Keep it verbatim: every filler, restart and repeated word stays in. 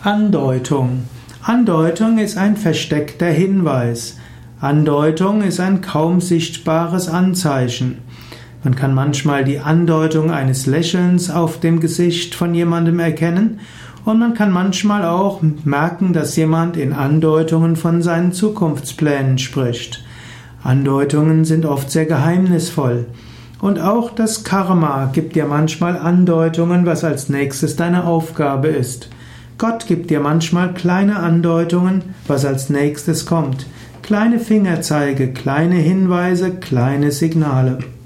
Andeutung. Andeutung ist ein versteckter Hinweis. Andeutung ist ein kaum sichtbares Anzeichen. Man kann manchmal die Andeutung eines Lächelns auf dem Gesicht von jemandem erkennen und man kann manchmal auch merken, dass jemand in Andeutungen von seinen Zukunftsplänen spricht. Andeutungen sind oft sehr geheimnisvoll. Und auch das Karma gibt dir manchmal Andeutungen, was als nächstes deine Aufgabe ist. Gott gibt dir manchmal kleine Andeutungen, was als nächstes kommt. Kleine Fingerzeige, kleine Hinweise, kleine Signale.